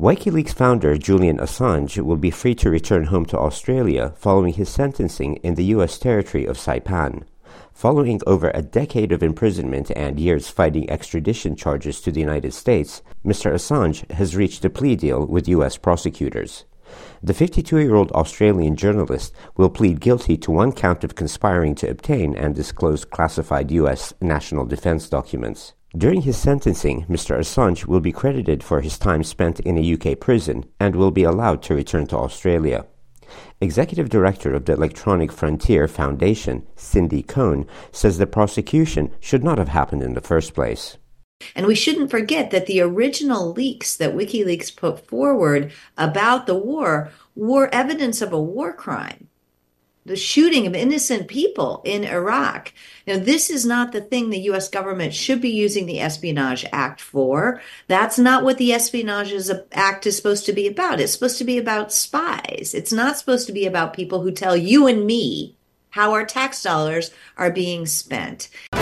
WikiLeaks founder Julian Assange will be free to return home to Australia following his sentencing in the U.S. territory of Saipan. Following over a decade of imprisonment and years fighting extradition charges to the United States, Mr. Assange has reached a plea deal with U.S. prosecutors. The 52-year-old Australian journalist will plead guilty to one count of conspiring to obtain and disclose classified U.S. national defense documents. During his sentencing, Mr. Assange will be credited for his time spent in a UK prison and will be allowed to return to Australia. Executive Director of the Electronic Frontier Foundation, Cindy Cohn, says the prosecution should not have happened in the first place. And we shouldn't forget that the original leaks that WikiLeaks put forward about the war were evidence of a war crime. The shooting of innocent people in Iraq. Now, this is not the thing the U.S. government should be using the Espionage Act for. That's not what the Espionage Act is supposed to be about. It's supposed to be about spies. It's not supposed to be about people who tell you and me how our tax dollars are being spent.